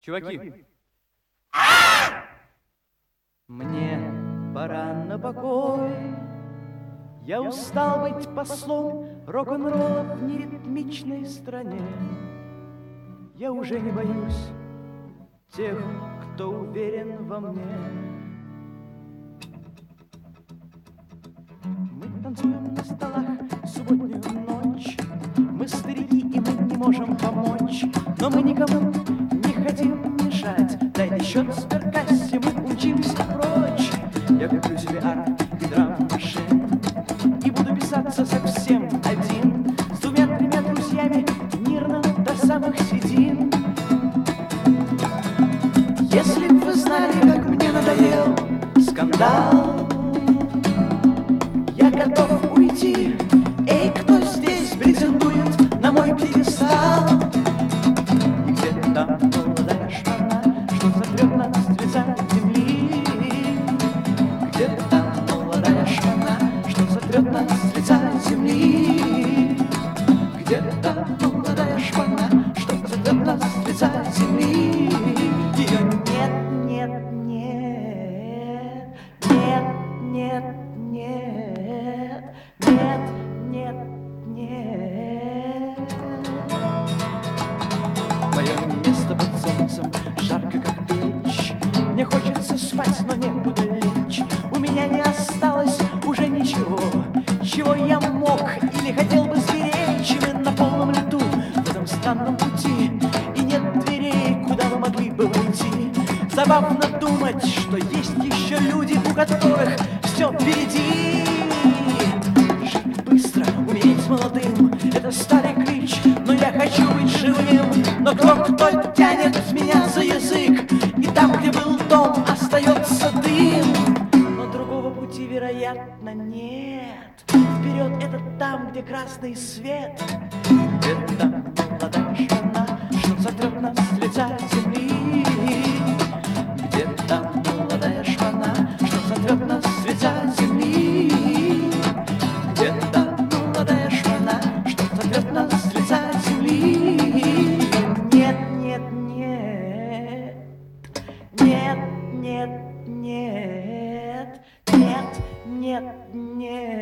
Чуваки, мне пора на покой. Я устал быть послом рок-н-ролла в неритмичной стране. Я уже не боюсь тех, кто уверен во мне. Мы танцуем на столах субботнюю ночь. Мы старики, и мы не можем помочь. Но мы никому не хотим мешать. Дайте счет в сберкассе, мы умчимся прочь. Я куплю себе арт и драм-машин и буду писаться совсем один, с двумя-тремя друзьями, мирно до самых седин. Если б вы знали, как мне надоел скандал, я готов уйти. Эй, кто здесь претендует на мой пьедестал? И где-то там молодая шпана, что сотрет нас с лица земли. Где-то там молодая шпана, что сотрет нас с лица земли. Где-то там молодая шпана, что сотрет нас с лица земли. Ее нет, нет, нет, нет, нет, нет, нет, нет, нет. Мое место под солнцем жарко, как печь. Мне хочется спать, но некуда лечь. У меня не осталось уже ничего, чего я мог или хотел бы сберечь. Мы на полном лету в этом странном пути, и нет дверей, куда вы могли бы уйти. Забавно думать, что есть еще люди, у которых все впереди. Жить быстро, умереть молодым — это старый клич, но я хочу быть живым. Но кто тянет меня за язык, и там, где был дом, остается дым. Но другого пути, вероятно, нет. Вперед — это там, где красный свет. Где-то там молодая шпана, что сотрет нас с лица земли. Где-то там молодая шпана, что сотрет нас с лица земли. Где-то там молодая шпана, что сотрет нас с лица земли. Нет, нет, нет, нет, нет, нет, нет, нет, нет.